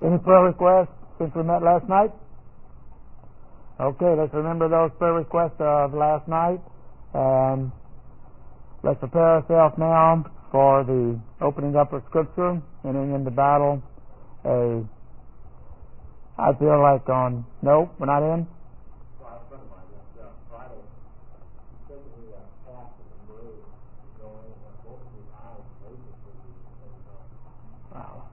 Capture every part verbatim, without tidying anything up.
Any prayer requests since we met last night? Okay, let's remember those prayer requests of last night, and let's prepare ourselves now for the opening up of Scripture, entering into battle. A, I feel like on, no, we're not in? Wow.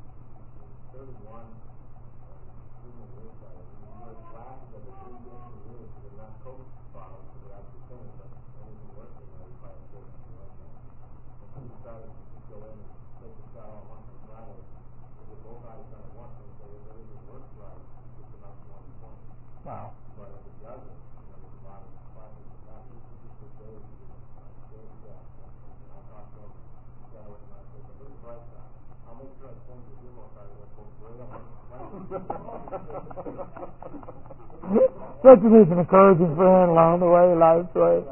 Wow. Don't you need some encouraging friend along the way, life's way?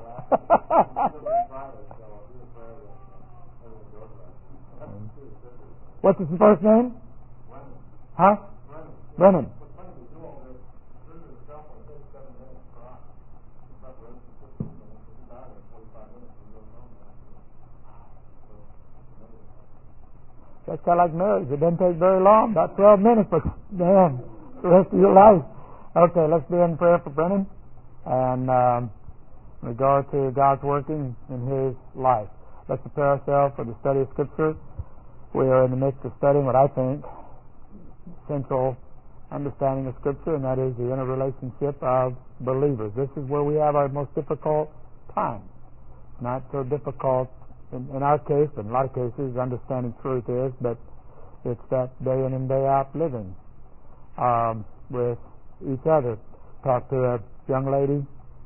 What's his first name? Huh? Brennan. That's kind of like marriage. It doesn't take very long, about twelve minutes, but man, the rest of your life. Okay, let's be in prayer for Brennan and um, in regard to God's working in his life. Let's prepare ourselves for the study of Scripture. We are in the midst of studying what I think central understanding of Scripture, and that is the interrelationship of believers. This is where we have our most difficult time. Not so difficult in, in our case, but in a lot of cases, understanding truth is, but it's that day in and day out living um, with each other. Talked to a young lady,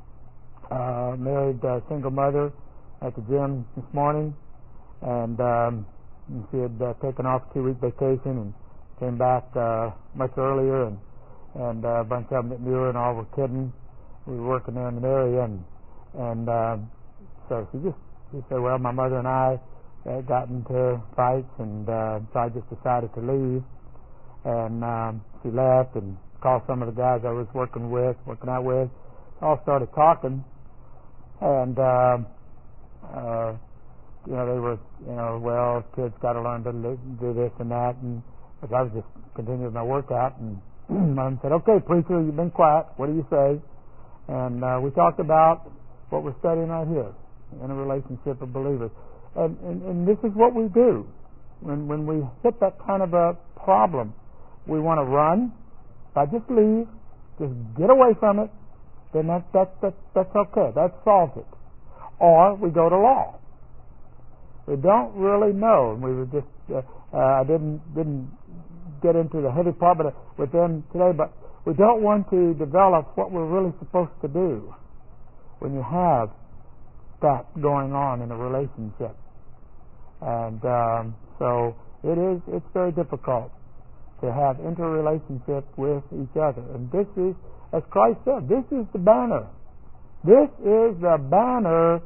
uh, married uh, single mother at the gym this morning, and um, she had uh, taken off a two-week vacation and came back uh, much earlier, and and uh, a bunch of them that knew her and all were kidding. We were working there in the area, and and uh, so she just she said, well, my mother and I uh, got into fights, and uh, so I just decided to leave, and um, she left and called some of the guys I was working with, working out with, all started talking, and uh, uh, you know, they were, you know, well, kids got to learn to do this and that, and but I was just continuing my workout, and Mom said, okay, preacher, you've been quiet, what do you say? And uh, we talked about what we're studying right here, in a relationship of believers. And, and, and this is what we do. When, when we hit that kind of a problem, we want to run. If I just leave, just get away from it, then that, that, that, that's okay. That solves it. Or we go to law. We don't really know. We were just, uh, uh, I didn't didn't get into the heavy part of it with them today, but we don't want to develop what we're really supposed to do when you have that going on in a relationship. And um, so it is, it's very difficult to have interrelationship with each other. And this is, as Christ said, this is the banner. This is the banner,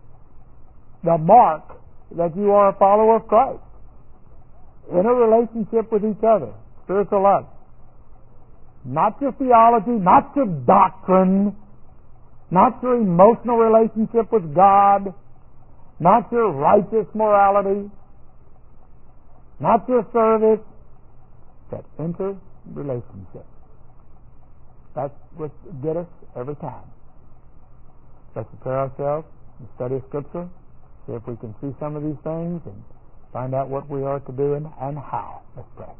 the mark that you are a follower of Christ. In a relationship with each other. Spiritual love. Not your theology, not your doctrine, not your emotional relationship with God, not your righteous morality, not your service, that interrelationship. That's what get us every time. Let's prepare ourselves and study Scripture, see if we can see some of these things and find out what we are to do and, and how. Let's pray.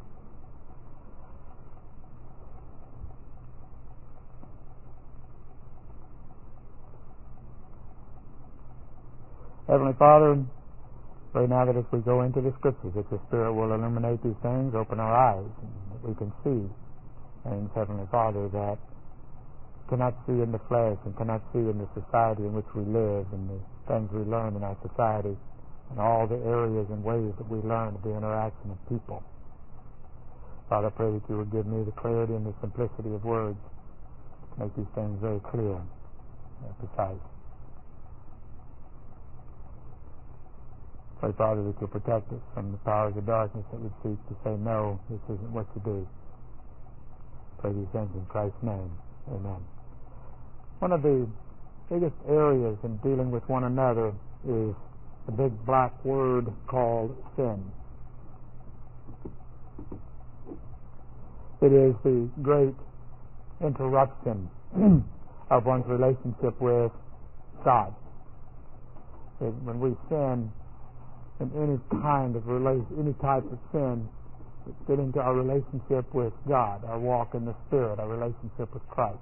Heavenly Father, pray now that as we go into the Scriptures, that your Spirit will illuminate these things, open our eyes, and that we can see things, Heavenly Father, that cannot see in the flesh and cannot see in the society in which we live and the things we learn in our society and all the areas and ways that we learn of the interaction of people. Father, I pray that you would give me the clarity and the simplicity of words to make these things very clear and precise. Pray, Father, that you'll protect us from the powers of darkness that would seek to say, no, this isn't what you do. Pray these things in Christ's name. Amen. One of the biggest areas in dealing with one another is the big black word called sin. It is the great interruption of one's relationship with God. It, when we sin in any kind of relation, any type of sin, it's getting to our relationship with God, our walk in the Spirit, our relationship with Christ.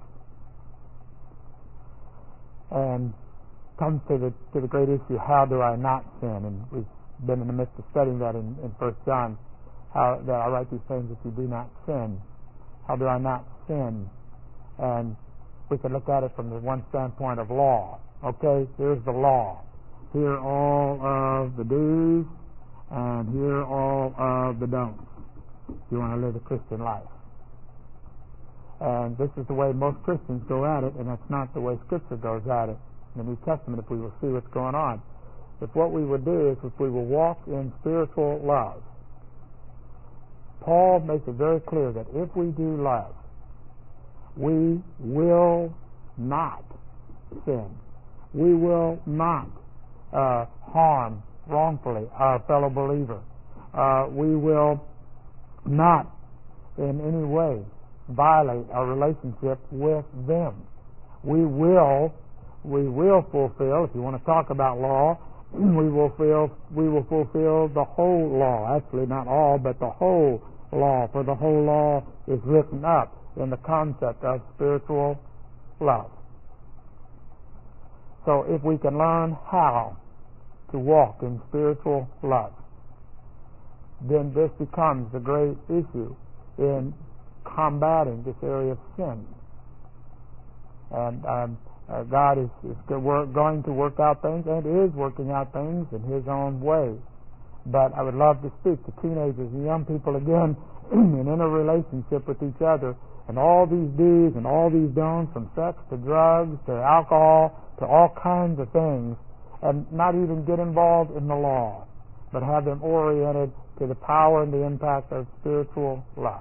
And comes to the to the great issue, how do I not sin? And we've been in the midst of studying that in, in First John, how that I write these things if you do not sin. How do I not sin? And we can look at it from the one standpoint of law. Okay, here's the law. Here are all of the do's, and here are all of the don'ts. You want to live a Christian life. And this is the way most Christians go at it, and that's not the way Scripture goes at it. In the New Testament, if we will see what's going on. If what we would do is if we will walk in spiritual love, Paul makes it very clear that if we do love, we will not sin. We will not uh, harm wrongfully our fellow believer. Uh, we will not in any way violate our relationship with them. We will we will fulfill, if you want to talk about law, we will fulfill we will fulfill the whole law. Actually, not all, but the whole law. For the whole law is written up in the concept of spiritual love. So if we can learn how to walk in spiritual love, then this becomes a great issue in combating this area of sin. And um, uh, God is, is going to work out things, and is working out things in His own way. But I would love to speak to teenagers and young people again in a relationship with each other, and all these do's and all these don'ts, from sex to drugs to alcohol to all kinds of things, and not even get involved in the law, but have them oriented to the power and the impact of spiritual love.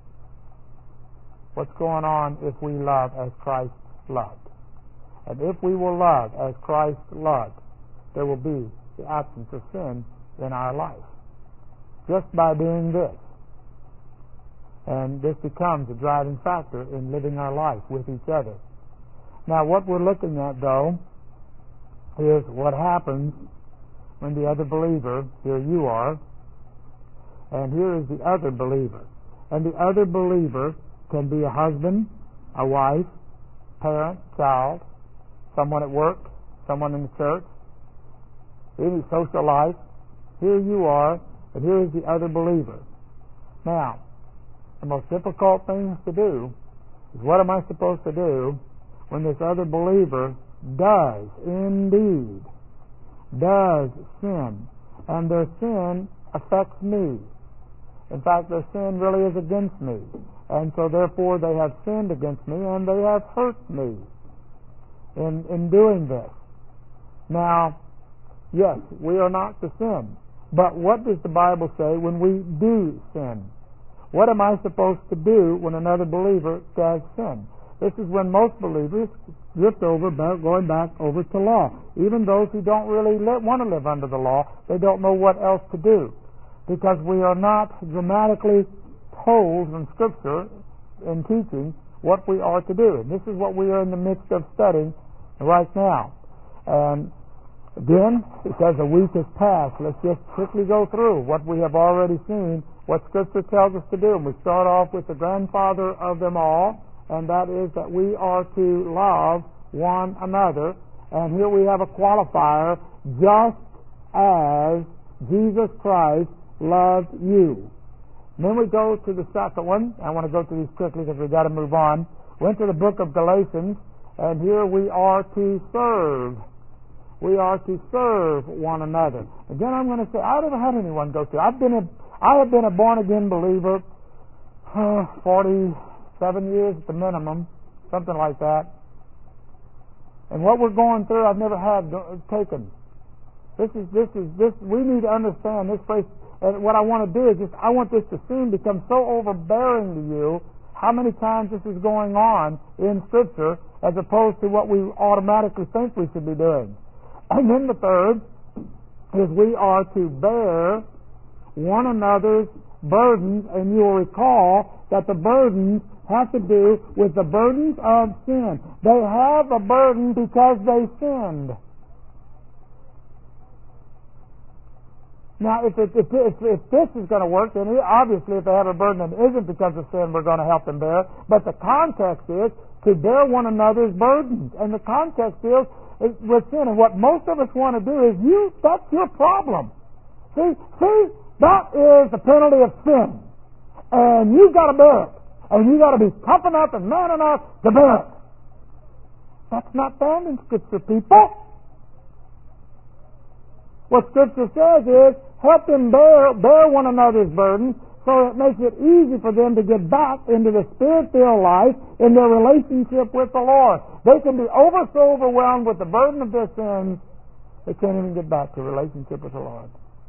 What's going on if we love as Christ loved? And if we will love as Christ loved, there will be the absence of sin in our life, just by doing this. And this becomes a driving factor in living our life with each other. Now, what we're looking at, though, is what happens when the other believer, here you are, and here is the other believer. And the other believer can be a husband, a wife, parent, child, someone at work, someone in the church, any social life. Here you are, and here is the other believer. Now, the most difficult thing to do is, what am I supposed to do when this other believer does indeed does sin, and their sin affects me? In fact, their sin really is against me, and so therefore they have sinned against me, and they have hurt me in in doing this. Now, yes, we are not to sin, but what does the Bible say when we do sin? What am I supposed to do when another believer does sin? This is when most believers drift over, going back over to law. Even those who don't really live, want to live under the law, they don't know what else to do, because we are not dramatically told in Scripture, in teaching, what we are to do. And this is what we are in the midst of studying right now. And again, because a week has passed, let's just quickly go through what we have already seen, what Scripture tells us to do. And we start off with the grandfather of them all, and that is that we are to love one another. And here we have a qualifier, just as Jesus Christ loved you. And then we go to the second one. I want to go through these quickly because we've got to move on. Went to the book of Galatians, and here we are to serve. We are to serve one another. Again, I'm going to say, I've never had anyone go through. I've been a, I have been a born-again believer uh, forty-seven years at the minimum, something like that. And what we're going through, I've never had taken. This is this is this. We need to understand this phrase. And what I want to do is just I want this to soon become so overbearing to you. How many times this is going on in Scripture, as opposed to what we automatically think we should be doing. And then the third is we are to bear one another's burdens, and you will recall that the burdens have to do with the burdens of sin. They have a burden because they sinned. Now, if, it, if, if, if this is going to work, then obviously if they have a burden that isn't because of sin, we're going to help them bear. But the context is to bear one another's burdens. And the context is, is with sin. And what most of us want to do is, you, that's your problem. See, see, that is the penalty of sin. And you've got to bear it. And you've got to be tough enough and man enough to bear it. That's not found in Scripture, people. What Scripture says is, help them bear, bear one another's burdens, so it makes it easy for them to get back into the Spirit-filled life in their relationship with the Lord. They can be over so overwhelmed with the burden of their sins, they can't even get back to a relationship with the Lord.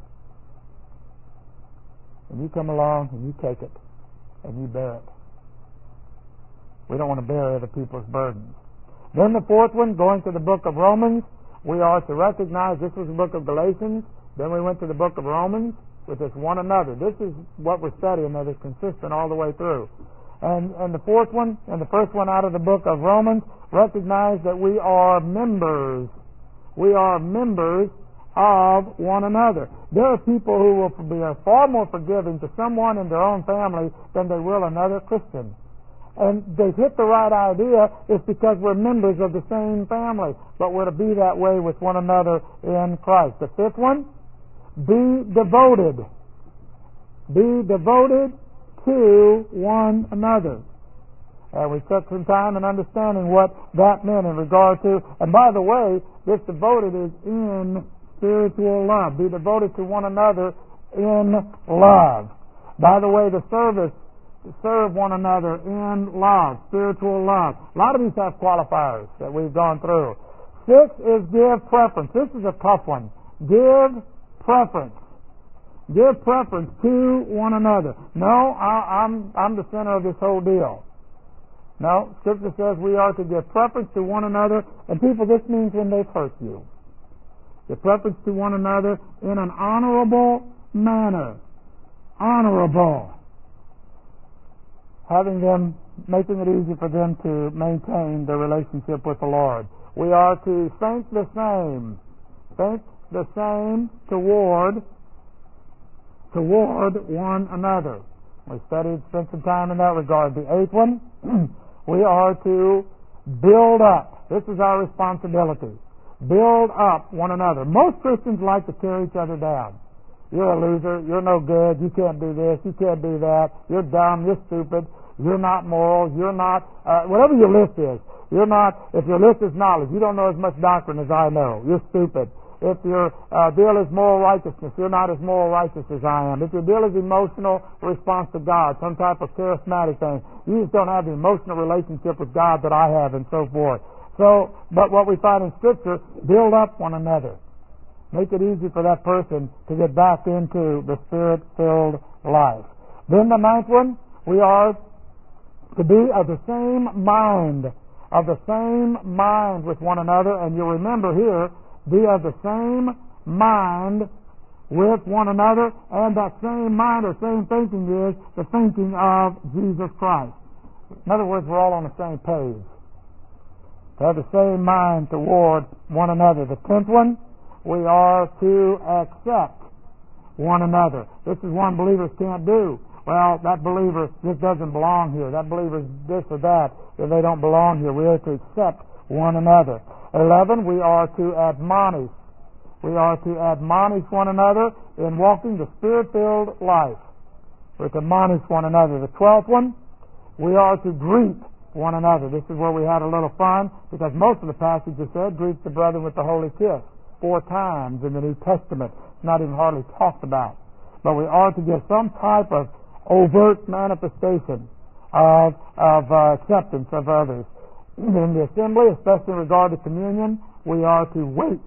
And you come along and you take it, and you bear it. We don't want to bear other people's burdens. Then the fourth one, going to the book of Romans, we are to recognize this was the book of Galatians. Then we went to the book of Romans, which is one another. This is what we're studying that is consistent all the way through. And, and the fourth one, and the first one out of the book of Romans, recognize that we are members. We are members of one another. There are people who will be far more forgiving to someone in their own family than they will another Christian. And they've hit the right idea. It's because we're members of the same family. But we're to be that way with one another in Christ. The fifth one, be devoted. Be devoted to one another. And we took some time in understanding what that meant in regard to. And by the way, this devoted is in spiritual love. Be devoted to one another in love. By the way, the service, serve one another in love, spiritual love. A lot of these have qualifiers that we've gone through. Six is give preference. This is a tough one. Give preference. Give preference to one another. No, I, I'm I'm the center of this whole deal. No, Scripture says we are to give preference to one another, and people, this means when they've hurt you. Give preference to one another in an honorable manner. Honorable. Having them, making it easy for them to maintain their relationship with the Lord. We are to think the same. Think the same toward, toward one another. We studied, spent some time in that regard. The eighth one, we are to build up. This is our responsibility. Build up one another. Most Christians like to tear each other down. You're a loser. You're no good. You can't do this. You can't do that. You're dumb. You're stupid. You're not moral. You're not, uh, whatever your list is. You're not, if your list is knowledge, you don't know as much doctrine as I know. You're stupid. If your uh, deal is moral righteousness, you're not as moral righteous as I am. If your deal is emotional response to God, some type of charismatic thing, you just don't have the emotional relationship with God that I have, and so forth. So, but what we find in Scripture, build up one another. Make it easy for that person to get back into the Spirit-filled life. Then the ninth one, we are to be of the same mind, of the same mind with one another. And you'll remember here, be of the same mind with one another, and that same mind or same thinking is the thinking of Jesus Christ. In other words, we're all on the same page. To have the same mind toward one another. The tenth one, we are to accept one another. This is one believers can't do. Well, that believer just doesn't belong here. That believer's this or that. If they don't belong here, we are to accept one another. Eleven, we are to admonish. We are to admonish one another in walking the Spirit-filled life. We're to admonish one another. The twelfth one, we are to greet one another. This is where we had a little fun, because most of the passages said, greet the brethren with the holy kiss. Four times in the New Testament. It's not even hardly talked about. But we are to give some type of overt manifestation of, of uh, acceptance of others. In the assembly, especially in regard to communion, we are to wait. To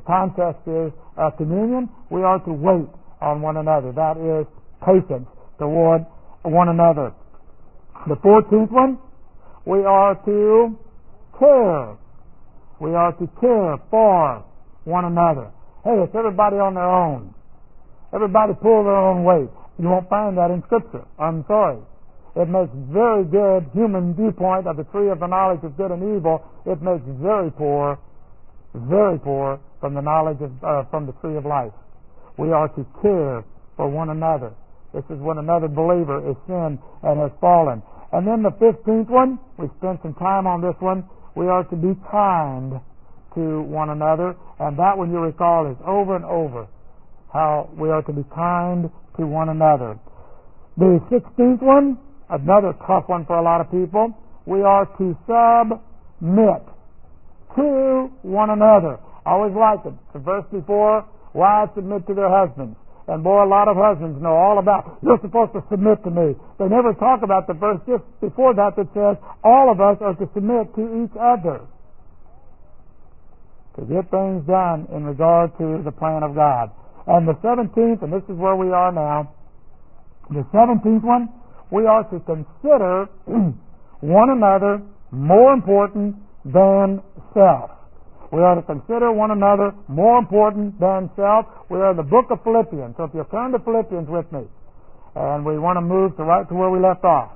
The context is uh, communion. We are to wait on one another. That is patience toward one another. The fourteenth one, we are to care. We are to care for one another. Hey, it's everybody on their own. Everybody pull their own weight. You won't find that in Scripture. I'm sorry. It makes very good human viewpoint of the tree of the knowledge of good and evil. It makes very poor, very poor from the knowledge of uh, from the tree of life. We are to care for one another. This is when another believer is sinned and has fallen. And then the fifteenth one, we spent some time on this one. We are to be kind to one another, and that one, you recall, is over and over how we are to be kind to one another. The sixteenth one, another tough one for a lot of people, we are to submit to one another. I always liked it. The verse before, wives submit to their husbands. And boy, a lot of husbands know all about, you're supposed to submit to me. They never talk about the verse just before that that says, all of us are to submit to each other to get things done in regard to the plan of God. And the seventeenth, and this is where we are now, the seventeenth one, we are to consider one another more important than self. We are to consider one another more important than self. We are in the book of Philippians. So if you'll turn to Philippians with me, and we want to move to right to where we left off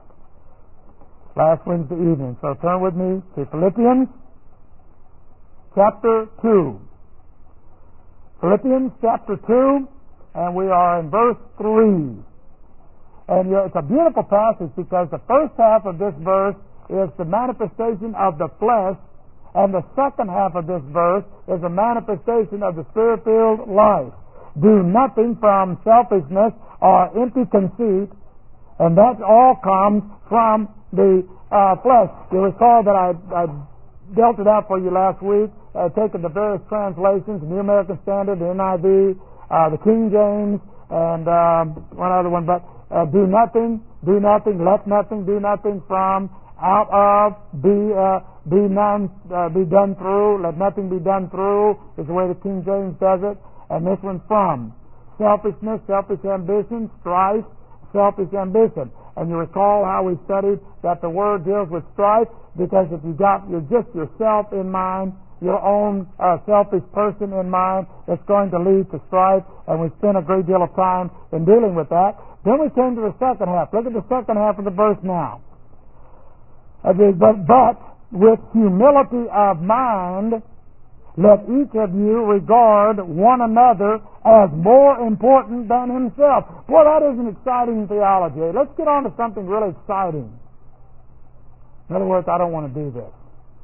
last Wednesday evening. So turn with me to Philippians chapter two. Philippians chapter two, and we are in verse three. And it's a beautiful passage because the first half of this verse is the manifestation of the flesh, and the second half of this verse is a manifestation of the Spirit-filled life. Do nothing from selfishness or empty conceit, and that all comes from the uh, flesh. You recall that I, I dealt it out for you last week, uh, taking the various translations, the New American Standard, the N I V, uh, the King James, and um, one other one, but uh, do nothing, do nothing, let nothing, do nothing from, out of, be uh, be none, uh, be done through, let nothing be done through, is the way the King James does it. And this one from selfishness, selfish ambition, strife, selfish ambition. And you recall how we studied that the word deals with strife, because if you got you're just yourself in mind, your own uh, selfish person in mind, it's going to lead to strife, and we spent a great deal of time in dealing with that. Then we came to the second half. Look at the second half of the verse now. Okay, but, but with humility of mind, let each of you regard one another as more important than himself. Boy, that is an exciting theology. Let's get on to something really exciting. In other words, I don't want to do this.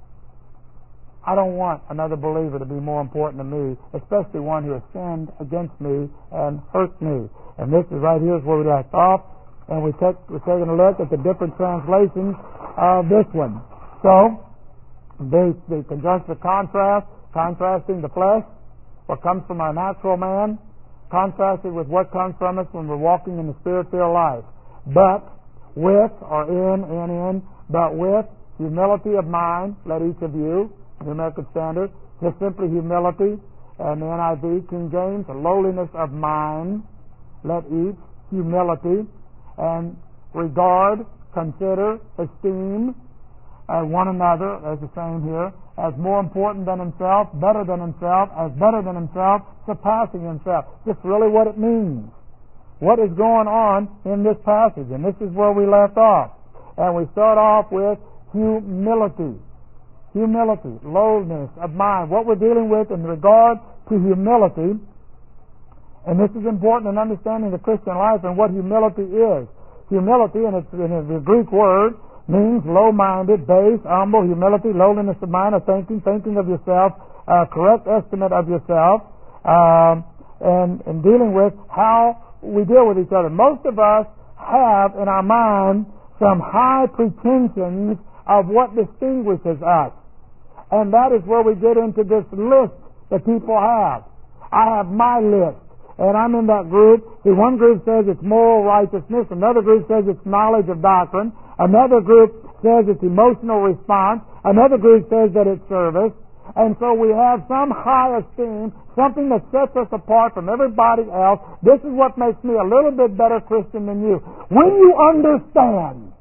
I don't want another believer to be more important than me, especially one who has sinned against me and hurt me. And this is right here is where we left off, and we take, we're taking a look at the different translations of this one. So, the, the conjunctive contrast, contrasting the flesh, what comes from our natural man, contrasted with what comes from us when we're walking in the Spirit-filled life. But with, or in, in, in, but with humility of mind, let each of you, the American Standard, just simply humility, and the N I V, King James, lowliness of mind, let each, humility, and regard, consider, esteem, uh, one another, as the same here, as more important than himself, better than himself, as better than himself, surpassing himself. Just really what it means. What is going on in this passage? And this is where we left off. And we start off with humility. Humility, lowliness of mind. What we're dealing with in regard to humility, and this is important in understanding the Christian life and what humility is. Humility, and it's in the Greek word, means low-minded, base, humble, humility, lowliness of mind, of thinking, thinking of yourself, uh, correct estimate of yourself, um, and, and dealing with how we deal with each other. Most of us have in our mind some high pretensions of what distinguishes us. And that is where we get into this list that people have. I have my list, and I'm in that group. See, one group says it's moral righteousness, another group says it's knowledge of doctrine, another group says it's emotional response, another group says that it's service, And so we have some high esteem, something that sets us apart from everybody else. This is what makes me a little bit better Christian than you. When you understand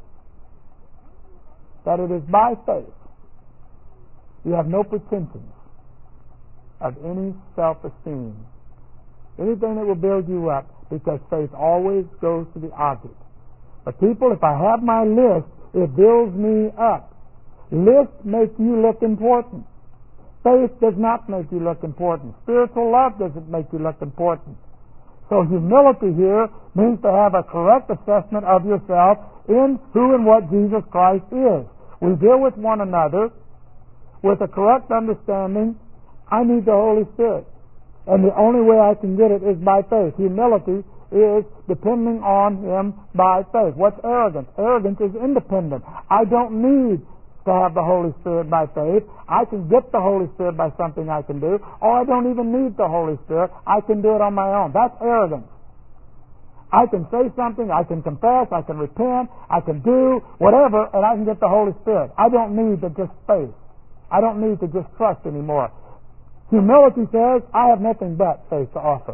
that it is by faith, you have no pretensions of any self-esteem, anything that will build you up, because faith always goes to the object. But people, if I have my list, it builds me up. Lists make you look important. Faith does not make you look important. Spiritual love doesn't make you look important. So humility here means to have a correct assessment of yourself in who and what Jesus Christ is. We deal with one another with a correct understanding. I need the Holy Spirit. And the only way I can get it is by faith. Humility is depending on Him by faith. What's arrogance? Arrogance is independent. I don't need to have the Holy Spirit by faith. I can get the Holy Spirit by something I can do, or I don't even need the Holy Spirit. I can do it on my own. That's arrogance. I can say something, I can confess, I can repent, I can do whatever, and I can get the Holy Spirit. I don't need to just faith. I don't need to just trust anymore. Humility says, I have nothing but faith to offer.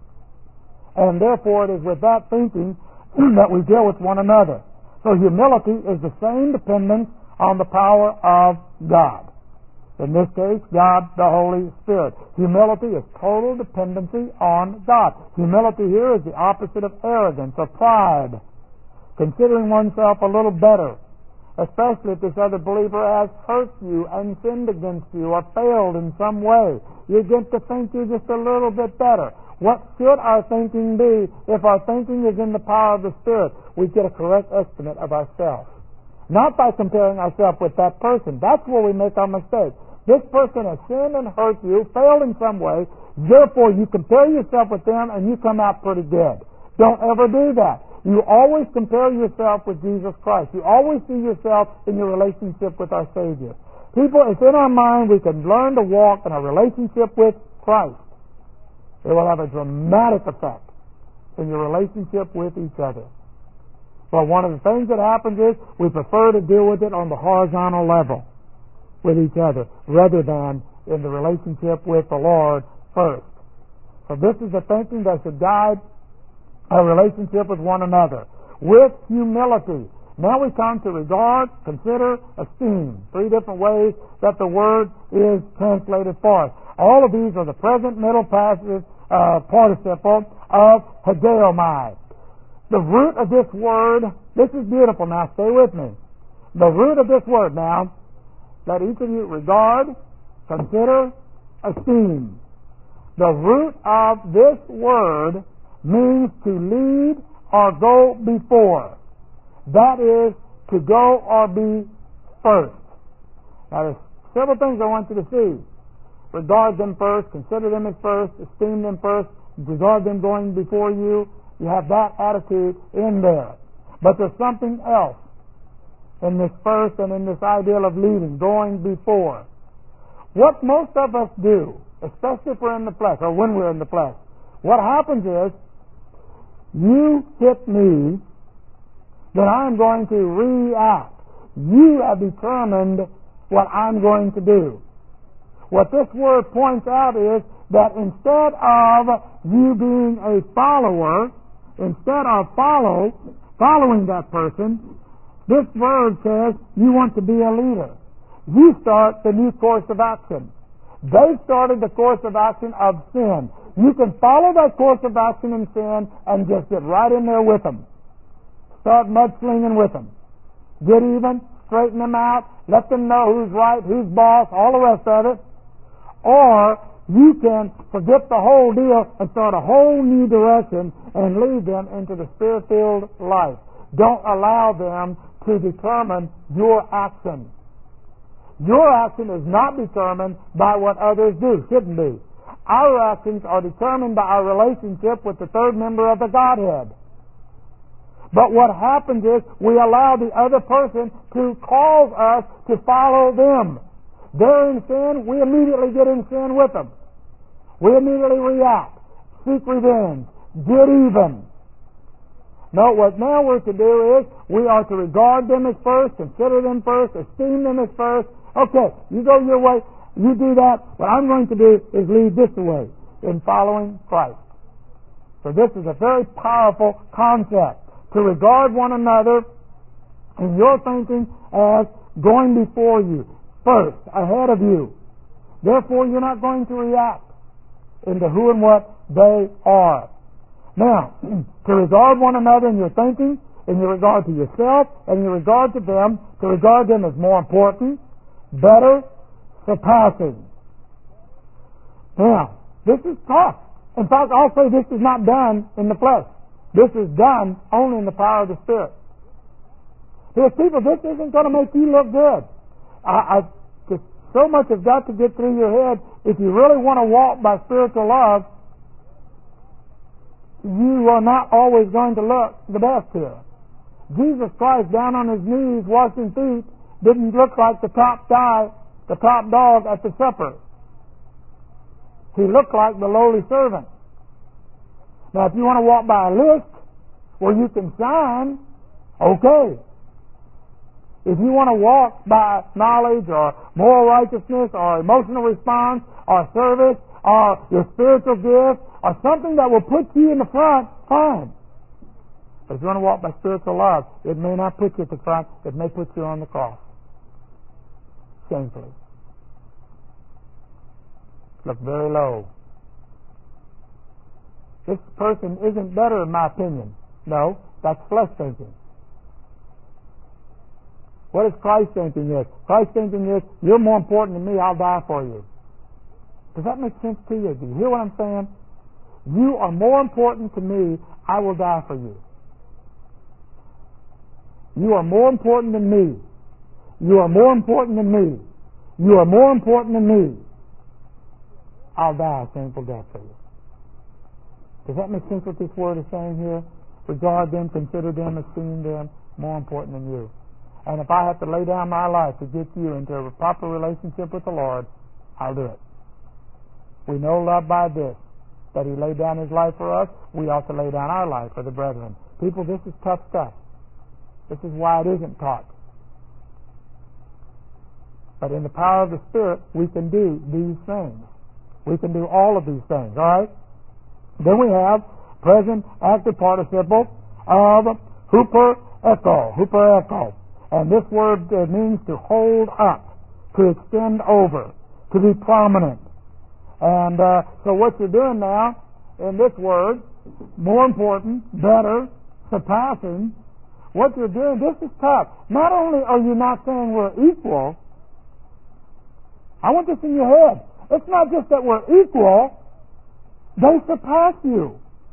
And therefore it is with that thinking that we deal with one another. So humility is the same dependence on the power of God. In this case, God the Holy Spirit. Humility is total dependency on God. Humility here is the opposite of arrogance or pride. Considering oneself a little better, especially if this other believer has hurt you and sinned against you or failed in some way. You get to think you're just a little bit better. What should our thinking be? If our thinking is in the power of the Spirit, we get a correct estimate of ourselves. Not by comparing ourselves with that person. That's where we make our mistake. This person has sinned and hurt you, failed in some way, therefore you compare yourself with them and you come out pretty good. Don't ever do that. You always compare yourself with Jesus Christ. You always see yourself in your relationship with our Savior. People, it's in our mind we can learn to walk in a relationship with Christ. It will have a dramatic effect in your relationship with each other. Well, one of the things that happens is we prefer to deal with it on the horizontal level with each other rather than in the relationship with the Lord first. So this is the thinking that should guide our relationship with one another. With humility. Now we come to regard, consider, esteem. Three different ways that the word is translated for us. All of these are the present middle passive uh, participle of hegeomai. The root of this word, this is beautiful now, stay with me. The root of this word now, let each of you regard, consider, esteem. The root of this word means to lead or go before. That is, to go or be first. Now there's several things I want you to see. Regard them first, consider them as first, esteem them first, regard them going before you. You have that attitude in there. But there's something else in this first and in this ideal of leading, going before. What most of us do, especially if we're in the flesh, or when we're in the flesh, what happens is, you hit me, then I'm going to react. You have determined what I'm going to do. What this word points out is that instead of you being a follower, instead of follow, following that person, this word says you want to be a leader. You start the new course of action. They started the course of action of sin. You can follow that course of action in sin and just get right in there with them. Start mudslinging with them. Get even, straighten them out, let them know who's right, who's boss, all the rest of it. Or you can forget the whole deal and start a whole new direction and lead them into the Spirit-filled life. Don't allow them to determine your action. Your action is not determined by what others do, shouldn't be. Our actions are determined by our relationship with the third member of the Godhead. But what happens is we allow the other person to cause us to follow them. They're in sin, we immediately get in sin with them. We immediately react, seek revenge, get even. No, what now we're to do is we are to regard them as first, consider them first, esteem them as first. Okay, you go your way. You do that, what I'm going to do is lead this way in following Christ. So this is a very powerful concept, to regard one another in your thinking as going before you, first, ahead of you. Therefore, you're not going to react into who and what they are. Now, to regard one another in your thinking, in your regard to yourself, and in your regard to them, to regard them as more important, better, surpassing. Now, this is tough. In fact, I'll say this is not done in the flesh. This is done only in the power of the Spirit. Because people, this isn't going to make you look good. I, I just so much has got to get through your head. If you really want to walk by spiritual love, you are not always going to look the best here. Jesus Christ, down on his knees washing feet, didn't look like the top guy, the top dog at the supper. He looked like the lowly servant. Now, if you want to walk by a list where you can shine, okay. If you want to walk by knowledge or moral righteousness or emotional response or service or your spiritual gift or something that will put you in the front, fine. But if you want to walk by spiritual love, it may not put you at the front. It may put you on the cross. Shamefully. Look very low. This person isn't better, in my opinion. No, that's flesh thinking. What is Christ thinking is? Christ thinking is, you're more important than me, I'll die for you. Does that make sense to you? Do you hear what I'm saying? You are more important to me, I will die for you. You are more important than me. You are more important than me. You are more important than me. I'll die a shameful death for you. Does that make sense what this word is saying here? Regard them, consider them, esteem them more important than you. And if I have to lay down my life to get you into a proper relationship with the Lord, I'll do it. We know love by this, that He laid down His life for us. We ought to lay down our life for the brethren. People, this is tough stuff. This is why it isn't taught. But in the power of the Spirit, we can do these things. We can do all of these things, all right? Then we have present active participle of huper echo, huper echo. And this word uh, means to hold up, to extend over, to be prominent. And uh, so what you're doing now in this word, more important, better, surpassing, what you're doing, this is tough. Not only are you not saying we're equal, I want this in your head. It's not just that we're equal, they surpass you.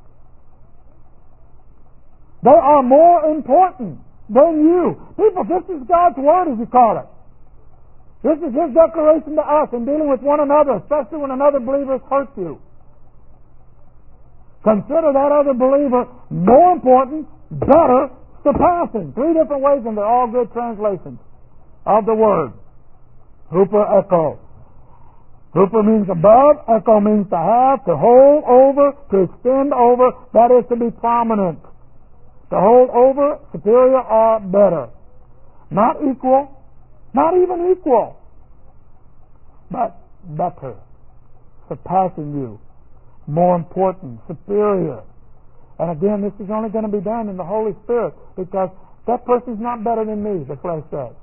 They are more important than you. People, this is God's Word, as you call it. This is His declaration to us in dealing with one another, especially when another believer hurts you. Consider that other believer more important, better, surpassing. Three different ways, and they're all good translations of the word. Huper echo. Huper means above, echo means to have, to hold over, to extend over, that is to be prominent. To hold over, superior or better. Not equal, not even equal, but better, surpassing you, more important, superior. And again, this is only going to be done in the Holy Spirit, because that person's not better than me, the flesh says.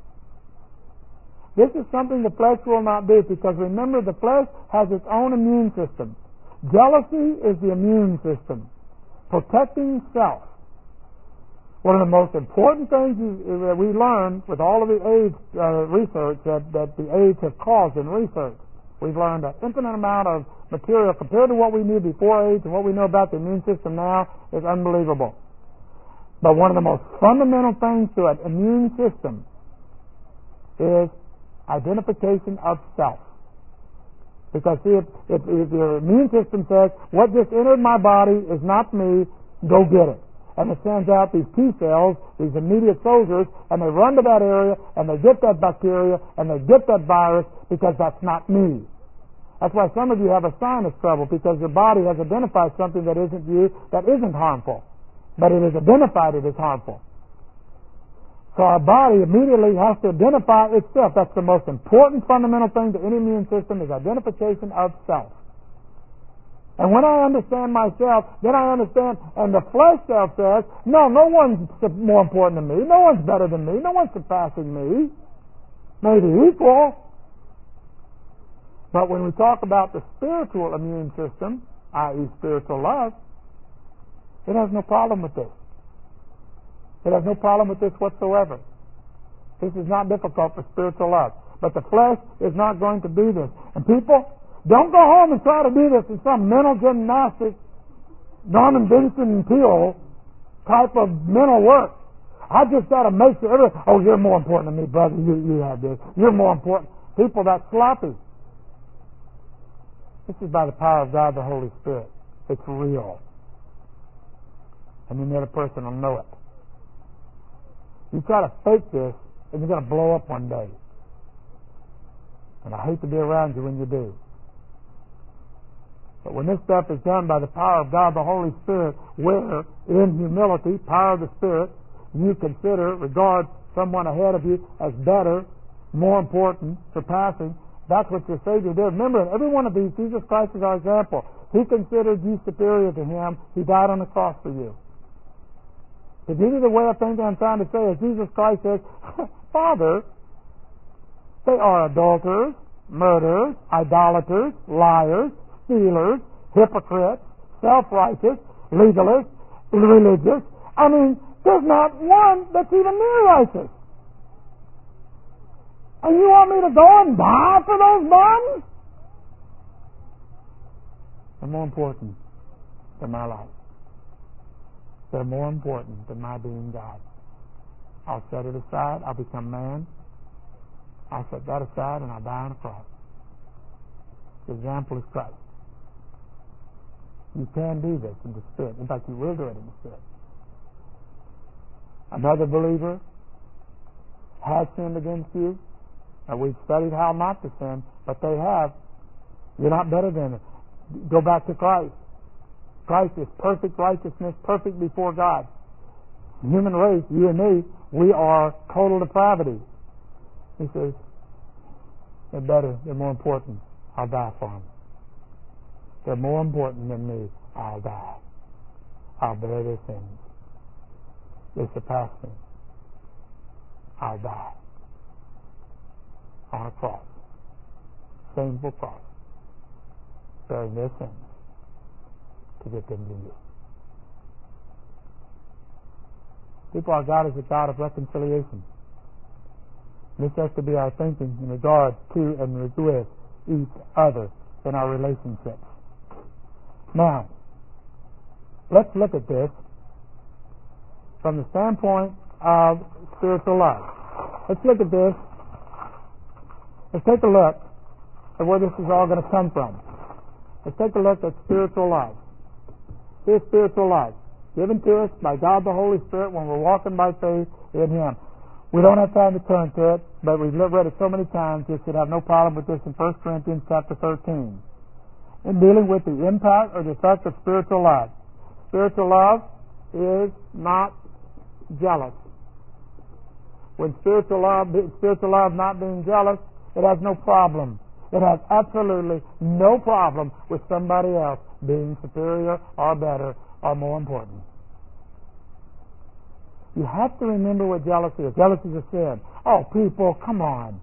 This is something the flesh will not do, because remember, the flesh has its own immune system. Jealousy is the immune system, protecting self. One of the most important things that we learn with all of the AIDS uh, research that, that the AIDS have caused in research, we've learned an infinite amount of material compared to what we knew before AIDS, and what we know about the immune system now is unbelievable. But one of the most fundamental things to an immune system is identification of self. Because see, if, if, if your immune system says, what just entered my body is not me, go get it. And it sends out these T cells, these immediate soldiers, and they run to that area, and they get that bacteria, and they get that virus, because that's not me. That's why some of you have a sinus trouble, because your body has identified something that isn't you, that isn't harmful. But it is identified it as harmful. So our body immediately has to identify itself. That's the most important fundamental thing to any immune system, is identification of self. And when I understand myself, then I understand, and the flesh self says, no, no one's more important than me. No one's better than me. No one's surpassing me. Maybe equal. But when we talk about the spiritual immune system, that is spiritual love, it has no problem with this. It has no problem with this whatsoever. This is not difficult for spiritual love. But the flesh is not going to do this. And people, don't go home and try to do this in some mental gymnastics, Norman Vincent Peale type of mental work. I just got to make sure, everybody, oh, you're more important than me, brother. You, you have this. You're more important. People, that's sloppy. This is by the power of God, the Holy Spirit. It's real. And then the other person will know it. You try to fake this, and you're going to blow up one day. And I hate to be around you when you do. But when this stuff is done by the power of God, the Holy Spirit, where in humility, power of the Spirit, you consider, regard someone ahead of you as better, more important, surpassing, that's what your Savior did. Remember, in every one of these, Jesus Christ is our example. He considered you superior to Him. He died on the cross for you. To give you the way of thinking I'm trying to say is Jesus Christ says, Father, they are adulterers, murderers, idolaters, liars, stealers, hypocrites, self-righteous, legalists, religious. I mean, there's not one that's even near righteous. And you want me to go and die for those buns? They're more important than my life. They're more important than my being God. I'll set it aside. I'll become man. I'll set that aside and I'll die on a cross. The example is Christ. You can do this in the Spirit. In fact, you will do it in the Spirit. Another believer has sinned against you. And we've studied how not to sin, but they have. You're not better than them. Go back to Christ. Christ is perfect righteousness, perfect before God. The human race, you and me, we are total depravity. He says, they're better, they're more important. I'll die for them. They're more important than me. I'll die. I'll bear their sins. They surpass me. I'll die. On a cross. Shameful cross. Bearing their sins to get them to you. People, our God is a God of reconciliation. This has to be our thinking in regard to and with each other in our relationships. Now, let's look at this from the standpoint of spiritual life. Let's look at this. Let's take a look at where this is all going to come from. Let's take a look at spiritual life. Here's spiritual life, given to us by God the Holy Spirit when we're walking by faith in Him. We don't have time to turn to it, but we've read it so many times you should have no problem with this in First Corinthians chapter thirteen. In dealing with the impact or the effect of spiritual love. Spiritual love is not jealous. When spiritual love, spiritual love not being jealous, it has no problem. It has absolutely no problem with somebody else being superior or better or more important. You have to remember what jealousy is. Jealousy is a sin. Oh, people, come on.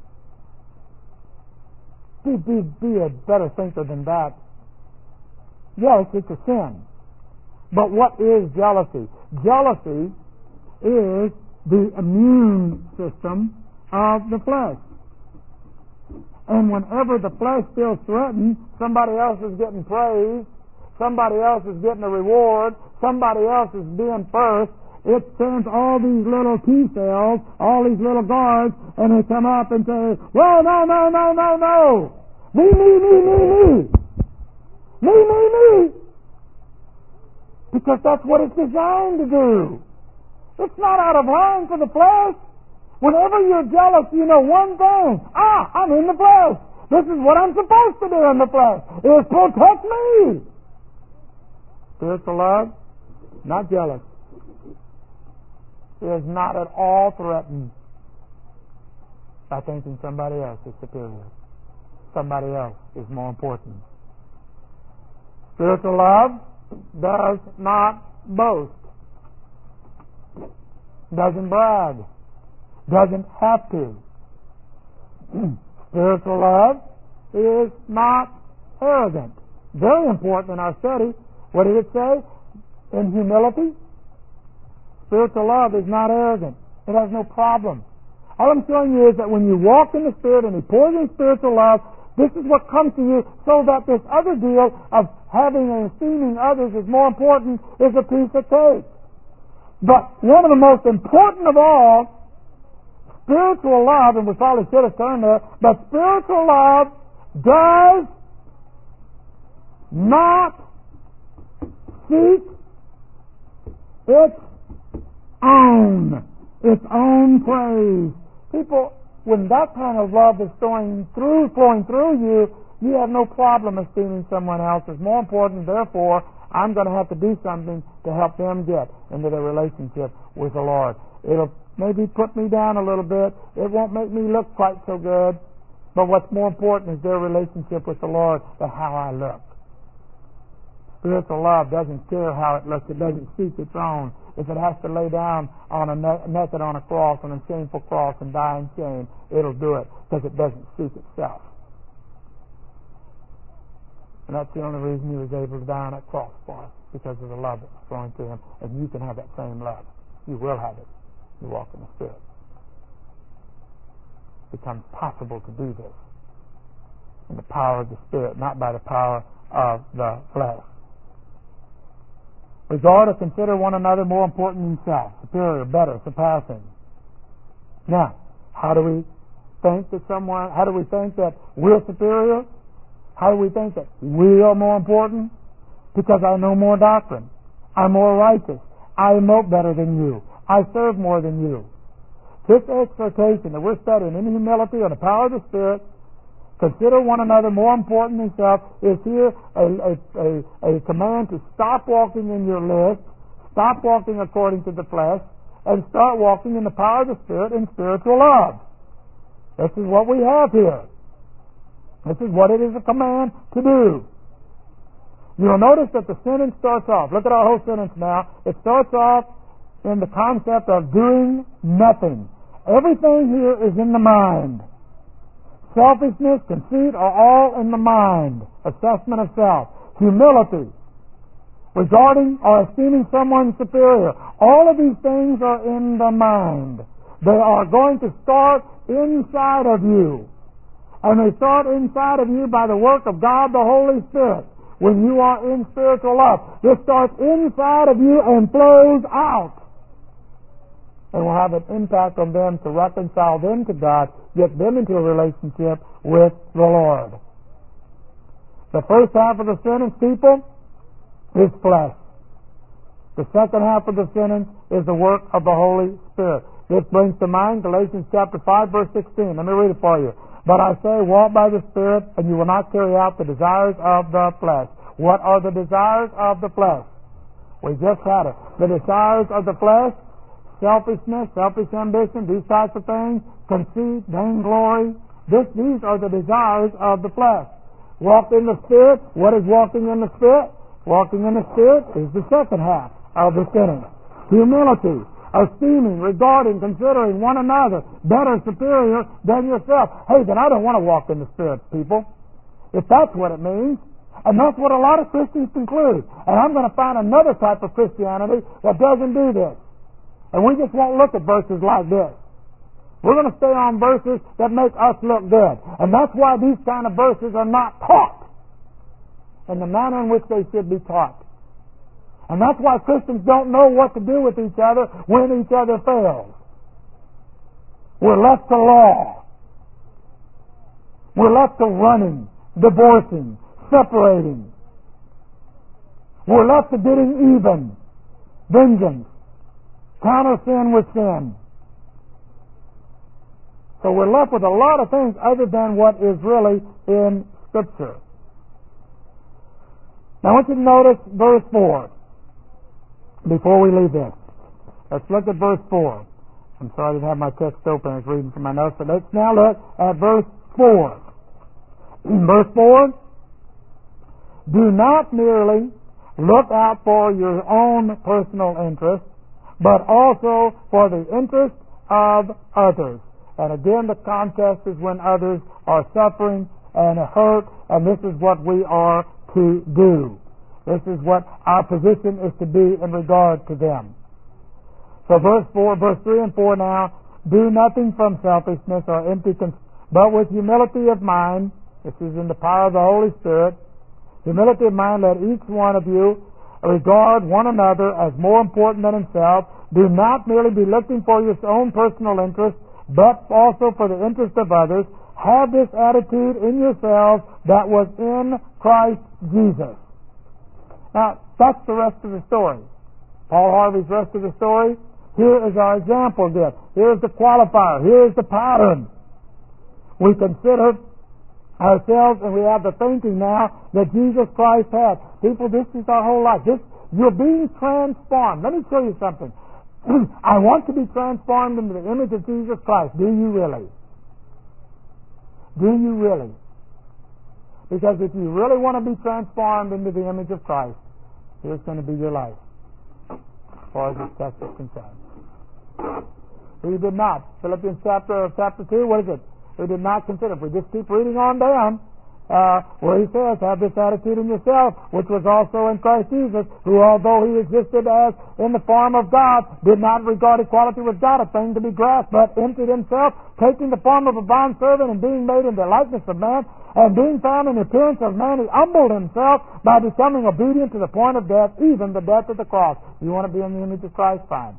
Be, be, be a better thinker than that. Yes, it's a sin. But what is jealousy? Jealousy is the immune system of the flesh. And whenever the flesh feels threatened, somebody else is getting praise, somebody else is getting a reward, somebody else is being first, it sends all these little T cells, all these little guards, and they come up and say, well, no, no, no, no, no. Me, me, me, me, me. Me, me, me. Because that's what it's designed to do. It's not out of line for the flesh. Whenever you're jealous, you know one thing. Ah, I'm in the flesh. This is what I'm supposed to do in the flesh. Is protect me. Spiritual love, not jealous. is not at all threatened by thinking somebody else is superior. Somebody else is more important. Spiritual love does not boast, doesn't brag, doesn't have to. Spiritual love is not arrogant. Very important in our study. What did it say? In humility. Spiritual love is not arrogant. It has no problem. All I'm showing you is that when you walk in the Spirit and He pours in spiritual love, this is what comes to you, so that this other deal of having and esteeming others is more important is a piece of cake. But one of the most important of all, spiritual love, and we probably should have turned there, but spiritual love does not seek its own, its own praise. People, when that kind of love is flowing through, flowing through you, you have no problem esteeming someone else as more important. Therefore, I'm going to have to do something to help them get into their relationship with the Lord. It'll maybe put me down a little bit. It won't make me look quite so good. But what's more important is their relationship with the Lord than how I look. Spiritual love doesn't care how it looks. It doesn't seek its own. If it has to lay down on a ne- naked on a cross, on a shameful cross, and die in shame, it'll do it because it doesn't seek itself. And that's the only reason He was able to die on that cross for us, because of the love that was flowing through Him. And you can have that same love. You will have it. You walk in the Spirit. It becomes possible to do this in the power of the Spirit, not by the power of the flesh. Regard or consider one another more important than self, superior, better, surpassing. Now, how do we think that someone, how do we think that we're superior? How do we think that we are more important? Because I know more doctrine. I'm more righteous. I emote better than you. I serve more than you. This exhortation that we're studying in humility on the power of the Spirit, consider one another more important than self, is here a, a, a, a command to stop walking in your list, stop walking according to the flesh, and start walking in the power of the Spirit in spiritual love. This is what we have here. This is what it is a command to do. You'll notice that the sentence starts off. Look at our whole sentence now. It starts off in the concept of doing nothing. Everything here is in the mind. Selfishness, conceit are all in the mind. Assessment of self. Humility. Regarding or esteeming someone superior. All of these things are in the mind. They are going to start inside of you. And they start inside of you by the work of God the Holy Spirit. When you are in spiritual love, this starts inside of you and flows out. And will have an impact on them to reconcile them to God, get them into a relationship with the Lord. The first half of the sentence, people, is flesh. The second half of the sentence is the work of the Holy Spirit. This brings to mind Galatians chapter five, verse sixteen. Let me read it for you. But I say, walk by the Spirit, and you will not carry out the desires of the flesh. What are the desires of the flesh? We just had it. The desires of the flesh, selfishness, selfish ambition, these types of things, conceit, vainglory. This, these are the desires of the flesh. Walk in the Spirit. What is walking in the Spirit? Walking in the Spirit is the second half of the sentence. Humility. Esteeming, regarding, considering one another better, superior than yourself. Hey, then I don't want to walk in the Spirit, people. If that's what it means. And that's what a lot of Christians conclude. And I'm going to find another type of Christianity that doesn't do this. And we just won't look at verses like this. We're going to stay on verses that make us look good. And that's why these kind of verses are not taught in the manner in which they should be taught. And that's why Christians don't know what to do with each other when each other fails. We're left to law. We're left to running, divorcing, separating. We're left to getting even, vengeance, counter sin with sin. So we're left with a lot of things other than what is really in Scripture. Now I want you to notice verse four. Before we leave this, Let's look at verse four. I'm sorry I didn't have my text open. I was reading from my notes. But let's now look at verse four. In verse four, do not merely look out for your own personal interest, but also for the interest of others. And again, the context is when others are suffering and hurt, and this is what we are to do. This is what our position is to be in regard to them. So verse four, verse three and four now, do nothing from selfishness or empty conceit, but with humility of mind, this is in the power of the Holy Spirit, humility of mind, let each one of you regard one another as more important than himself. Do not merely be looking for your own personal interest, but also for the interest of others. Have this attitude in yourselves that was in Christ Jesus. Now, that's the rest of the story. Paul Harvey's rest of the story. Here is our example given. Here is the qualifier. Here is the pattern. We consider ourselves, and we have the thinking now that Jesus Christ had. People, this is our whole life. This, you're being transformed. Let me show you something. I want to be transformed into the image of Jesus Christ. Do you really? Do you really? Because if you really want to be transformed into the image of Christ, here's going to be your life, as far as this text is concerned. We did not. Philippians chapter chapter two, what is it? We did not consider. If we just keep reading on down, uh, where he says, have this attitude in yourself, which was also in Christ Jesus, who although he existed as in the form of God, did not regard equality with God a thing to be grasped, but emptied himself, taking the form of a bondservant and being made in the likeness of man, and being found in the appearance of man, he humbled himself by becoming obedient to the point of death, even the death of the cross. You want to be in the image of Christ? Fine.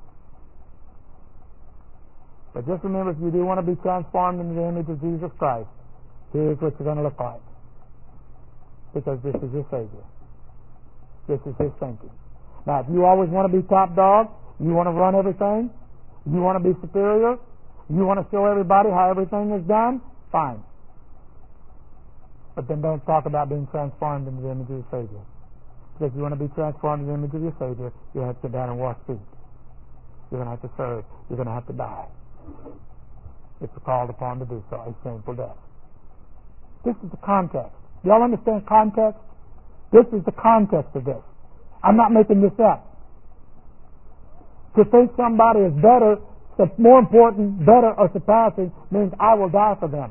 But just remember, if you do want to be transformed into the image of Jesus Christ, here's what you're going to look like. Because this is your Savior. This is his thinking. Now, if you always want to be top dog, you want to run everything, you want to be superior, you want to show everybody how everything is done, fine. But then don't talk about being transformed into the image of your Savior. Because if you want to be transformed into the image of your Savior, you have to sit down and wash feet. You're going to have to serve. You're going to have to die. If you're called upon to do so, a shameful death. This is the context. Do y'all understand context? This is the context of this. I'm not making this up. To think somebody is better, more important, better, or surpassing means I will die for them.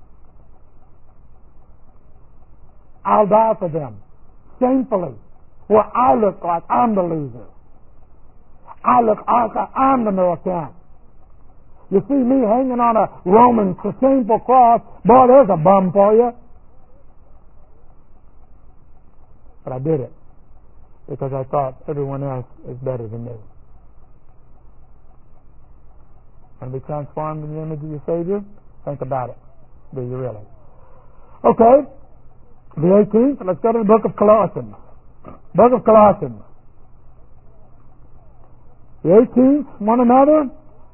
I'll die for them. Shamefully. Where I look like I'm the loser. I look like I'm the no account. You see me hanging on a Roman shameful cross, boy, there's a bum for you. But I did it because I thought everyone else is better than me. Want to be transformed in the image of your Savior? Think about it. Do you really? Okay. The eighteenth, let's go to the book of Colossians. Book of Colossians. The eighteenth, one another.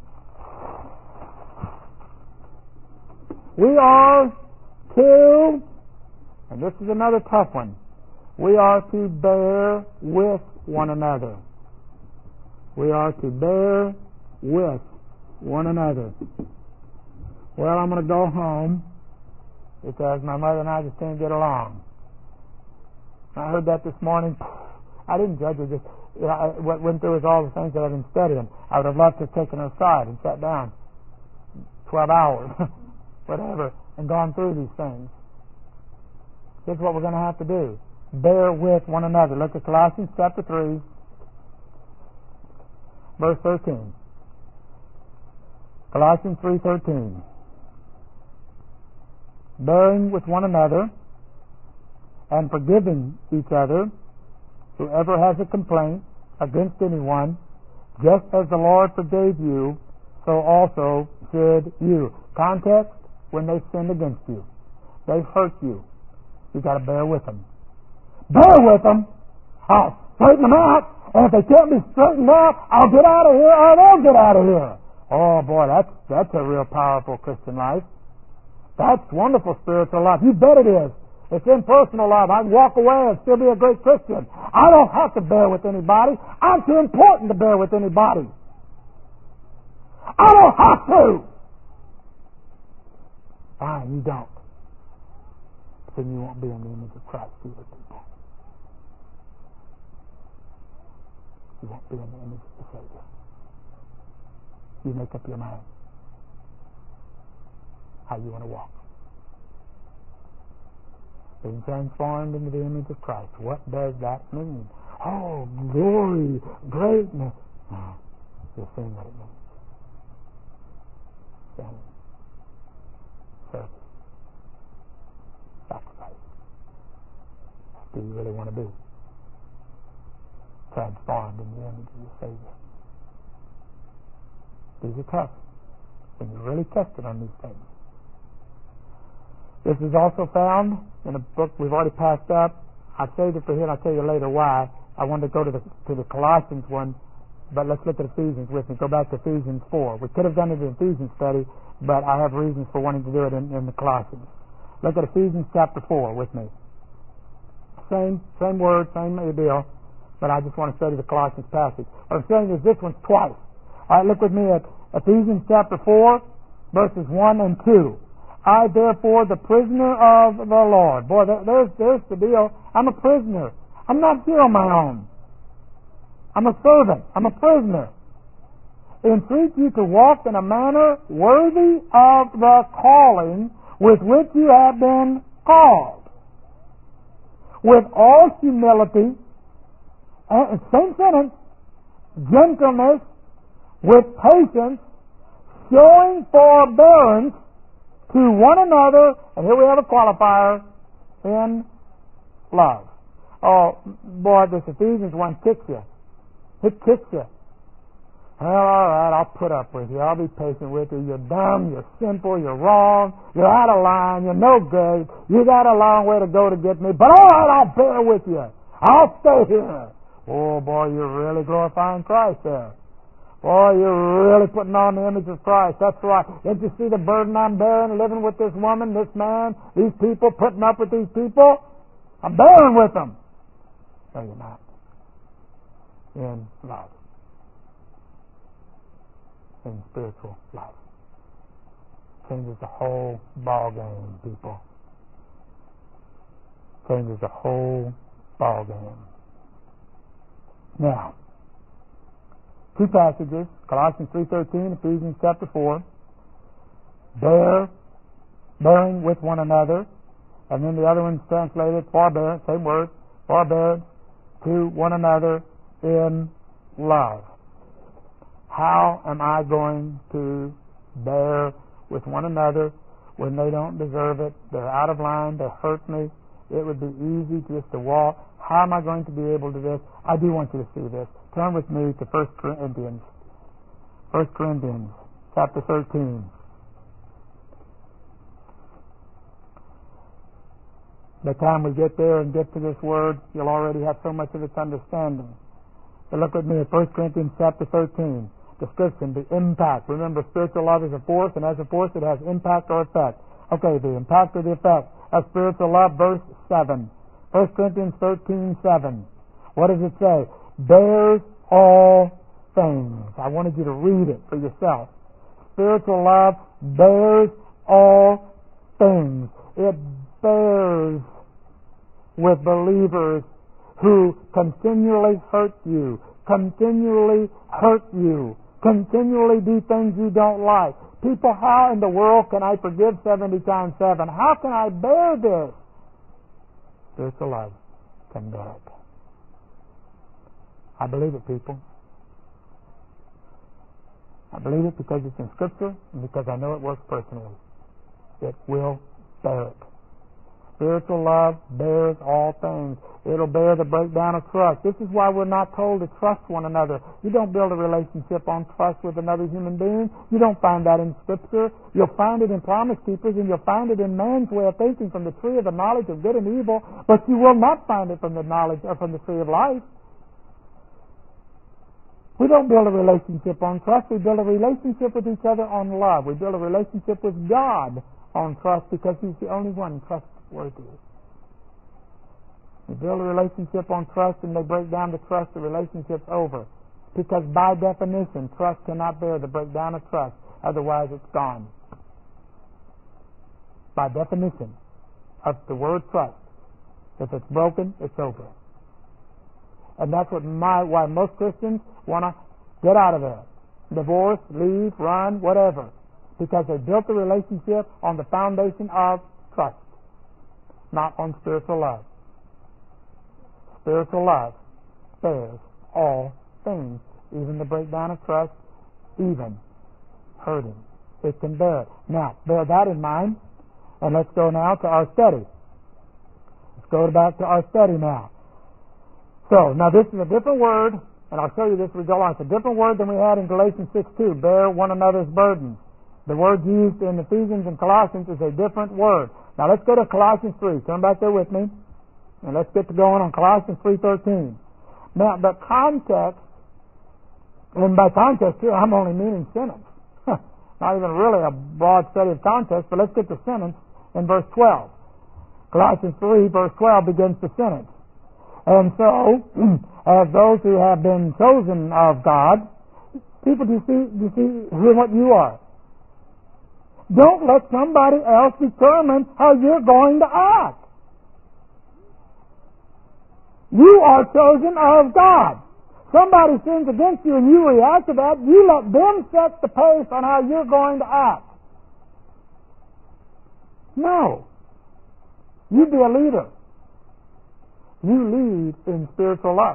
We are to, and this is another tough one, we are to bear with one another. We are to bear with one another. Well, I'm going to go home because my mother and I just can't get along. I heard that this morning. I didn't judge her. Just you know, I, what went through is all the things that I've been studying. I would have loved to have taken her aside and sat down twelve hours, whatever, and gone through these things. Here's what we're going to have to do. Bear with one another. Look at Colossians chapter three, verse thirteen. Colossians three thirteen. Bearing with one another and forgiving each other, whoever has a complaint against anyone, just as the Lord forgave you, so also should you. Context, when they sinned against you. They've hurt you. You've got to bear with them. Bear with them. I'll straighten them out, and if they can't be straightened out, I'll get out of here, or they'll get out of here. Oh boy, that's that's a real powerful Christian life. That's wonderful spiritual life. You bet it is. It's impersonal life. I can walk away and still be a great Christian. I don't have to bear with anybody. I'm too important to bear with anybody. I don't have to. Fine, you don't. Then you won't be in the image of Christ either, people. You won't be in the image of the Savior. You make up your mind how you want to walk. Being transformed into the image of Christ. What does that mean? Oh, glory, greatness. No, you're seeing what it means. Sin, service, sacrifice. Do you really want to be transformed in the image of your Savior? These are tough. And you're really tested on these things. This is also found in a book we've already passed up. I saved it for here and I'll tell you later why. I wanted to go to the to the Colossians one, but let's look at Ephesians with me. Go back to Ephesians four. We could have done it in Ephesians study, but I have reasons for wanting to do it in, in the Colossians. Look at Ephesians chapter four with me. Same same word, same deal, but I just want to study the Colossians passage. What I'm saying is this one's twice. All right, look with me at Ephesians chapter four, verses one and two. I, therefore, the prisoner of the Lord. Boy, there, there's, there's the deal. I'm a prisoner. I'm not here on my own. I'm a servant. I'm a prisoner. Entreat you to walk in a manner worthy of the calling with which you have been called, with all humility, and same sentence, gentleness, with patience, showing forbearance to one another, and here we have a qualifier, in love. Oh, boy, this Ephesians one kicks you. It kicks you. Well, all right, I'll put up with you. I'll be patient with you. You're dumb, you're simple, you're wrong, you're out of line, you're no good, you got a long way to go to get me, but all right, I'll bear with you. I'll stay here. Oh, boy, you're really glorifying Christ there. Boy, you're really putting on the image of Christ. That's right. Didn't you see the burden I'm bearing, living with this woman, this man, these people, putting up with these people? I'm bearing with them. No, you're not. In love. In spiritual love. Changes the whole ball game, people. Changes the whole ball game. Now, two passages, Colossians three thirteen, Ephesians chapter four. Bear, bearing with one another. And then the other one's translated, forbear, same word, forbear to one another in love. How am I going to bear with one another when they don't deserve it? They're out of line, they hurt me. It would be easy just to walk. How am I going to be able to do this? I do want you to see this. Turn with me to First Corinthians. First Corinthians, chapter thirteen. By the time we get there and get to this word, you'll already have so much of its understanding. But look with me at First Corinthians chapter thirteen. Description, the impact. Remember, spiritual love is a force, and as a force it has impact or effect. Okay, the impact or the effect of spiritual love, verse seven. First Corinthians thirteen, seven. What does it say? Bears all things. I wanted you to read it for yourself. Spiritual love bears all things. It bears with believers who continually hurt you, continually hurt you, continually do things you don't like. People, how in the world can I forgive seventy times seven? How can I bear this? Spiritual love can bear it. I believe it, people. I believe it because it's in Scripture and because I know it works personally. It will bear it. Spiritual love bears all things. It'll bear the breakdown of trust. This is why we're not told to trust one another. You don't build a relationship on trust with another human being. You don't find that in Scripture. You'll find it in Promise Keepers, and you'll find it in man's way of thinking from the tree of the knowledge of good and evil, but you will not find it from the knowledge or from the tree of life. We don't build a relationship on trust. We build a relationship with each other on love. We build a relationship with God on trust because He's the only one trustworthy. We build a relationship on trust and they break down the trust, the relationship's over. Because by definition, trust cannot bear the breakdown of trust. Otherwise, it's gone. By definition of the word trust, if it's broken, it's over. And that's what my, why most Christians want to get out of there. Divorce, leave, run, whatever. Because they built the relationship on the foundation of trust, not on spiritual love. Spiritual love bears all things, even the breakdown of trust, even hurting. It can bear it. Now, bear that in mind, and let's go now to our study. Let's go back to our study now. So, now this is a different word, and I'll show you this as we go on. It's a different word than we had in Galatians six two, bear one another's burdens. The word used in Ephesians and Colossians is a different word. Now let's go to Colossians three. Turn back there with me, and let's get to going on Colossians three thirteen. Now, the context, and by context here, I'm only meaning sentence. Not even really a broad study of context, but let's get the sentence in verse twelve. Colossians three, verse twelve begins the sentence. And so, as those who have been chosen of God, people, do you see, do you see hear what you are? Don't let somebody else determine how you're going to act. You are chosen of God. Somebody sins against you and you react to that, you let them set the pace on how you're going to act. No. You be a leader. You lead in spiritual life.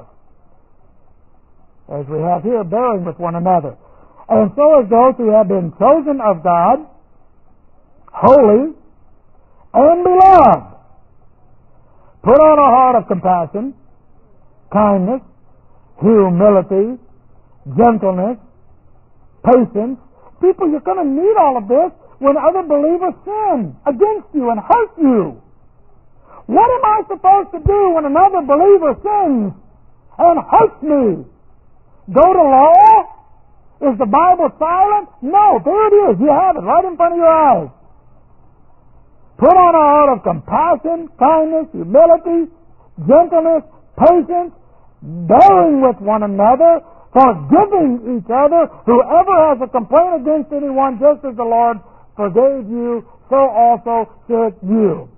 As we have here, bearing with one another. And so as those who have been chosen of God, holy, and beloved, put on a heart of compassion, kindness, humility, gentleness, patience. People, you're going to need all of this when other believers sin against you and hurt you. What am I supposed to do when another believer sins and hurts me? Go to law? Is the Bible silent? No, there it is. You have it right in front of your eyes. Put on a heart of compassion, kindness, humility, gentleness, patience, bearing with one another, forgiving each other. Whoever has a complaint against anyone, just as the Lord forgave you, so also should you.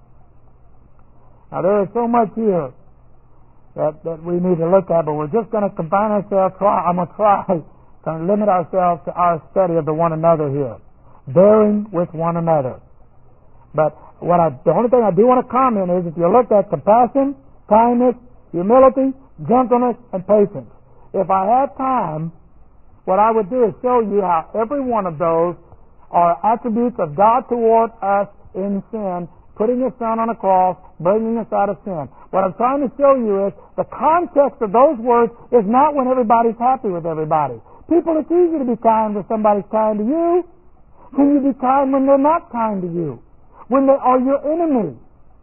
Now there is so much here that, that we need to look at, but we're just going to confine ourselves, try, I'm going to try to limit ourselves to our study of the one another here. Bearing with one another. But what I, the only thing I do want to comment is if you look at compassion, kindness, humility, gentleness, and patience. If I had time, what I would do is show you how every one of those are attributes of God toward us in sin, putting His Son on a cross, bringing us out of sin. What I'm trying to show you is the context of those words is not when everybody's happy with everybody. People, it's easy to be kind when somebody's kind to you. Can you be kind when they're not kind to you? When they are your enemy?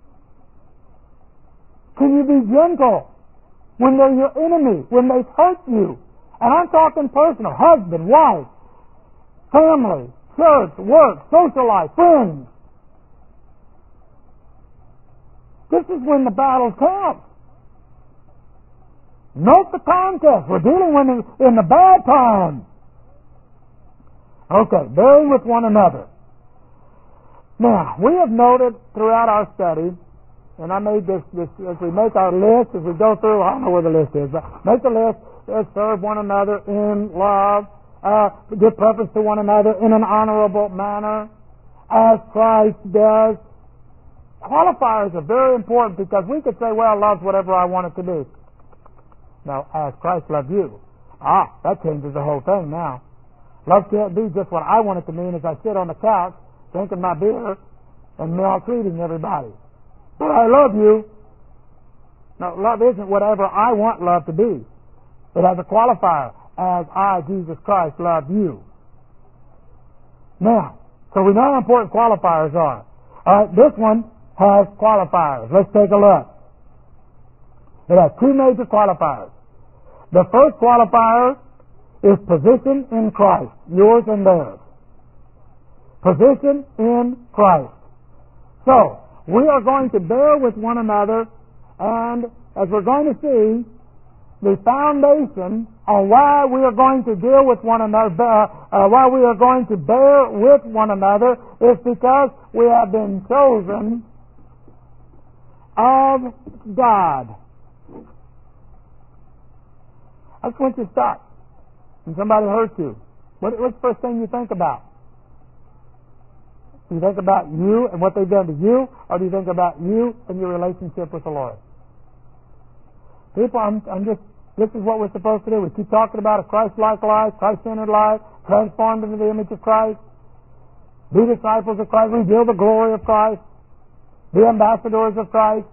Can you be gentle when they're your enemy? When they've hurt you? And I'm talking personal. Husband, wife, family, church, work, social life, friends. This is when the battle counts. Note the context. We're dealing with it in the bad times. Okay, bearing with one another. Now, we have noted throughout our study, and I made this, this as we make our list, as we go through, I don't know where the list is, but make the list, let's serve one another in love, uh, give preference to one another in an honorable manner, as Christ does. Qualifiers are very important because we could say, well, love's whatever I want it to be. Now, as Christ loved you. Ah, that changes the whole thing now. Love can't be just what I want it to mean as I sit on the couch drinking my beer and maltreating everybody. But I love you. Now, love isn't whatever I want love to be. It has a qualifier. As I, Jesus Christ, love you. Now, so we know how important qualifiers are. All right, this one has qualifiers. Let's take a look. It has two major qualifiers. The first qualifier is position in Christ, yours and theirs. Position in Christ. So, we are going to bear with one another, and as we're going to see, the foundation on why we are going to deal with one another, uh, uh, why we are going to bear with one another, is because we have been chosen of God. I just want you to stop. When somebody hurts you, what, what's the first thing you think about? Do you think about you and what they've done to you, or do you think about you and your relationship with the Lord? People, I'm, I'm just, this is what we're supposed to do. We keep talking about a Christ-like life, Christ-centered life, transformed into the image of Christ, be disciples of Christ, reveal the glory of Christ, be ambassadors of Christ.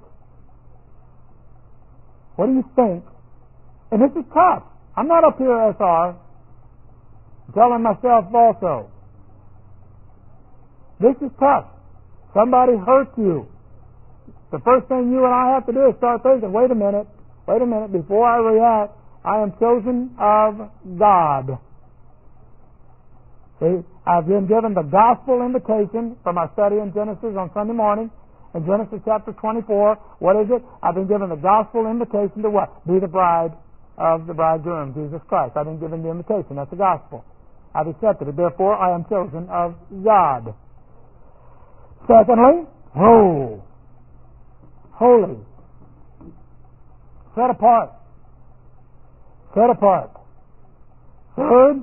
What do you think? And this is tough. I'm not up here, S R, telling myself also. This is tough. Somebody hurts you. The first thing you and I have to do is start thinking, wait a minute, wait a minute, before I react, I am chosen of God. See, I've been given the gospel invitation from our study in Genesis on Sunday morning. In Genesis chapter twenty-four, what is it? I've been given the gospel invitation to what? Be the bride of the bridegroom, Jesus Christ. I've been given the invitation. That's the gospel. I've accepted it. Therefore, I am chosen of God. Secondly, holy. Holy. Set apart. Set apart. Third,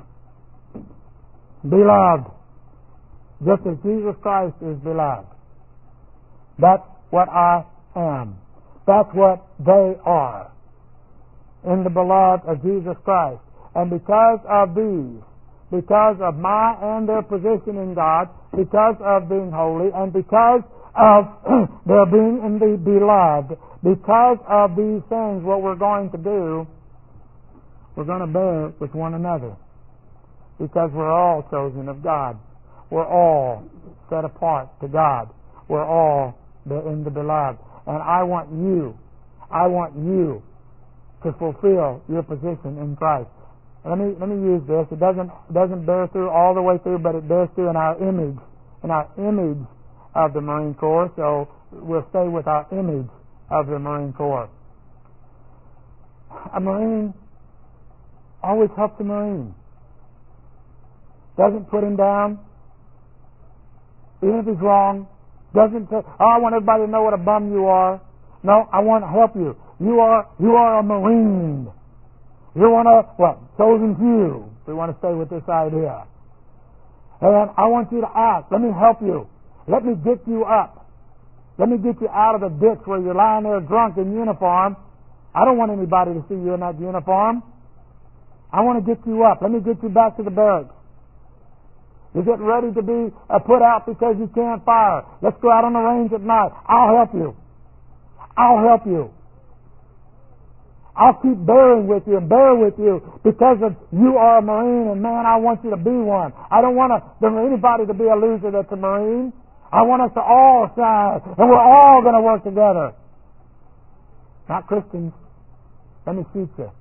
beloved. Just as Jesus Christ is beloved. That's what I am. That's what they are in the beloved of Jesus Christ. And because of these, because of my and their position in God, because of being holy, and because of their being in the beloved, because of these things, what we're going to do, we're going to bear with one another. Because we're all chosen of God. We're all set apart to God. We're all in the beloved. And I want you, I want you to fulfill your position in Christ. Let me let me use this. It doesn't doesn't bear through all the way through, but it bears through in our image, in our image of the Marine Corps. So we'll stay with our image of the Marine Corps. A Marine always helps a Marine. Doesn't put him down, even if he's wrong. Doesn't say, oh, I want everybody to know what a bum you are. No, I want to help you. You are you are a Marine. You're one of, what, chosen few. We want to stay with this idea. And I want you to act. Let me help you. Let me get you up. Let me get you out of the ditch where you're lying there drunk in uniform. I don't want anybody to see you in that uniform. I want to get you up. Let me get you back to the barracks. You're getting ready to be uh, put out because you can't fire. Let's go out on the range at night. I'll help you. I'll help you. I'll keep bearing with you and bear with you because of you are a Marine, and man, I want you to be one. I don't want to, anybody to be a loser that's a Marine. I want us to all shine, and we're all going to work together. Not Christians. Let me teach you.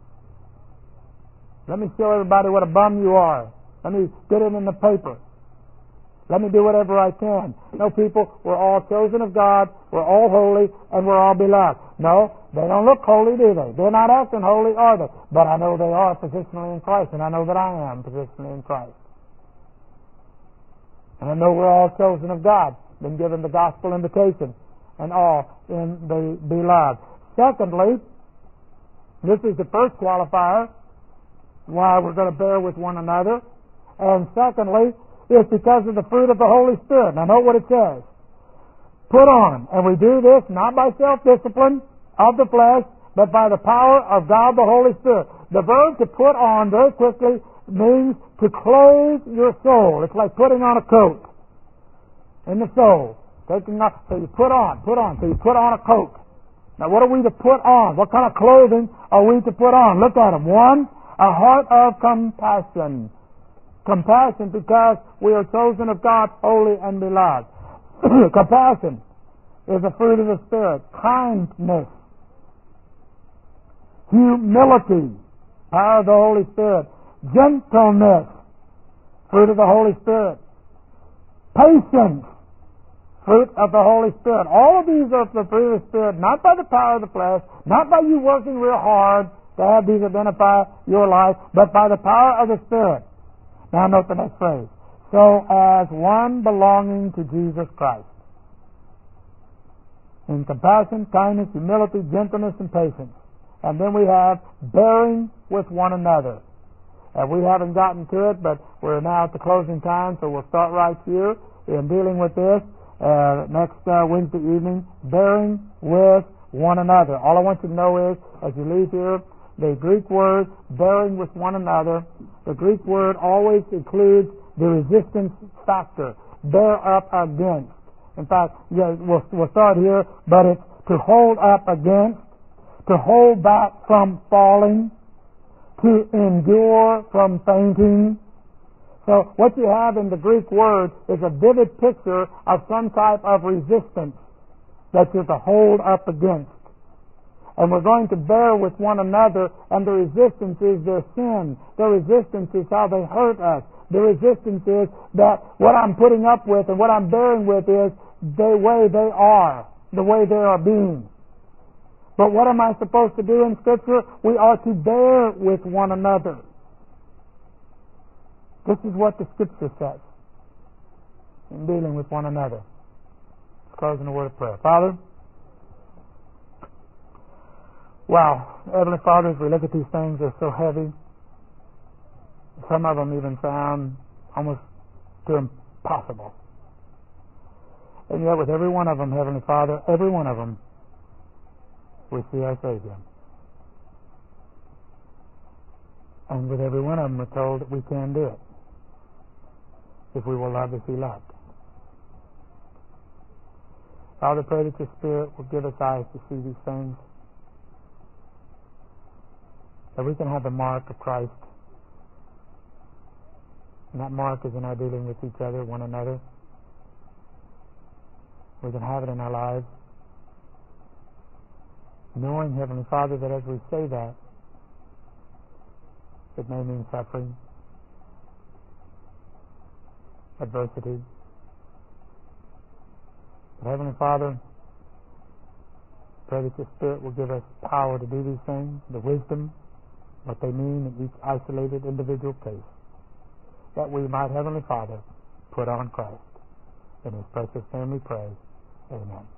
Let me show everybody what a bum you are. Let me get it in the paper. Let me do whatever I can. No, people, we're all chosen of God, we're all holy, and we're all beloved. No, they don't look holy, do they? They're not acting holy, are they? But I know they are positionally in Christ, and I know that I am positionally in Christ. And I know we're all chosen of God, been given the gospel invitation, and all in the beloved. Secondly, this is the first qualifier, why we're going to bear with one another. And secondly, it's because of the fruit of the Holy Spirit. Now note what it says. Put on. And we do this not by self-discipline of the flesh, but by the power of God the Holy Spirit. The verb to put on very quickly means to clothe your soul. It's like putting on a coat in the soul. Taking off, so you put on, put on. So you put on a coat. Now what are we to put on? What kind of clothing are we to put on? Look at them. One, a heart of compassion. Compassion because we are chosen of God, holy and beloved. Compassion is a fruit of the Spirit. Kindness. Humility. Power of the Holy Spirit. Gentleness. Fruit of the Holy Spirit. Patience. Fruit of the Holy Spirit. All of these are the fruit of the Spirit, not by the power of the flesh, not by you working real hard. to have these identify your life, but by the power of the Spirit. Now note the next phrase. So as one belonging to Jesus Christ. In compassion, kindness, humility, gentleness, and patience. And then we have bearing with one another. And we haven't gotten to it, but we're now at the closing time, so we'll start right here in dealing with this uh, next uh, Wednesday evening. Bearing with one another. All I want you to know is, as you leave here, the Greek word bearing with one another, the Greek word always includes the resistance factor. Bear up against. In fact, yeah, we'll, we'll start here, but it's to hold up against, to hold back from falling, to endure from fainting. So what you have in the Greek word is a vivid picture of some type of resistance that you're to hold up against. And we're going to bear with one another, and the resistance is their sin. The resistance is how they hurt us. The resistance is that what I'm putting up with and what I'm bearing with is the way they are, the way they are being. But what am I supposed to do in Scripture? We are to bear with one another. This is what the Scripture says in dealing with one another. Let's close in a word of prayer. Father, wow, Heavenly Father, as we look at these things, they're so heavy. Some of them even sound almost too impossible. And yet with every one of them, Heavenly Father, every one of them, we see our Savior. And with every one of them, we're told that we can do it if we will love as He loved. Father, pray that Your Spirit will give us eyes to see these things, that we can have the mark of Christ. And that mark is in our dealing with each other, one another. We can have it in our lives. Knowing, Heavenly Father, that as we say that, it may mean suffering, adversity. But Heavenly Father, pray that Your Spirit will give us power to do these things, the wisdom, what they mean in each isolated individual case, that we might, Heavenly Father, put on Christ. In His precious name we pray. Amen.